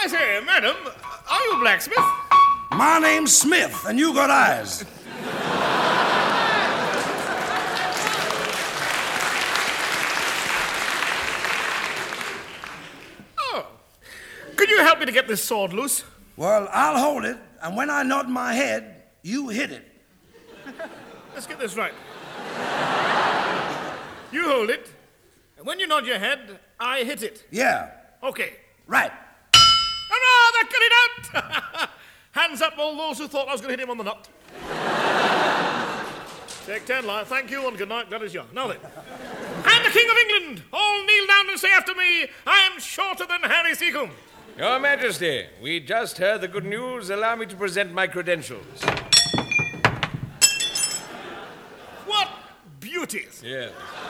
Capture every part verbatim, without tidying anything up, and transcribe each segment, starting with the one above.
I say, madam, are you a blacksmith? My name's Smith, and you got eyes. Oh. Could you help me to get this sword loose? Well, I'll hold it, and when I nod my head, you hit it. Let's get this right. You hold it, and when you nod your head, I hit it. Yeah. Okay. Right. Hurrah! That got it out! Hands up, all those who thought I was going to hit him on the nut. Take ten, Lion. Thank you, and good night. That is young. Now then. And the King of England, all kneel down and say after me, I am shorter than Harry Seacombe. Your Majesty, we just heard the good news. Allow me to present my credentials. What beauties. Yes.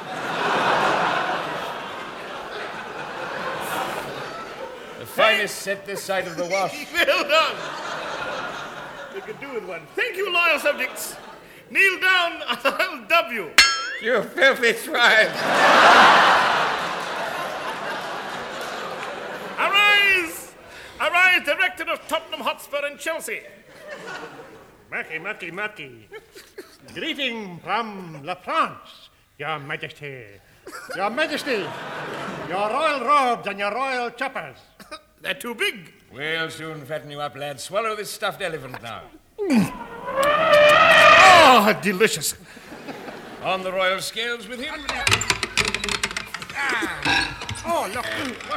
The finest set this side of the wash. Well done. You could do with one. Thank you, loyal subjects. Kneel down and I'll dub you. You filthy swine. Arise! Arise, director of Tottenham Hotspur and Chelsea. Mackie, Mackie, Mackie. Greeting from La France, Your Majesty. Your Majesty, your royal robes and your royal choppers. They're too big. We'll soon fatten you up, lad. Swallow this stuffed elephant now. Oh, delicious. On the royal scales with him. Ah. Oh, look. What?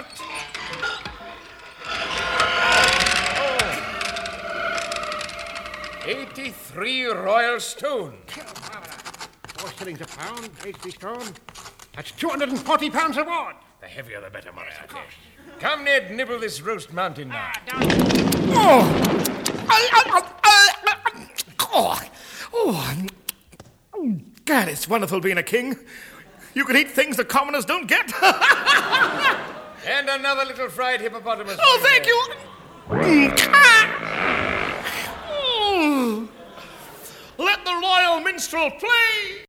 Oh. eighty-three royal stone. Four shillings a pound, eighty stone. That's two hundred and forty pounds reward. The heavier the better, Moriarty. Come, Ned, nibble this roast mountain now. Oh. Oh. Oh. God, it's wonderful being a king. You can eat things the commoners don't get. And another little fried hippopotamus. Oh, thank you. Let the royal minstrel play.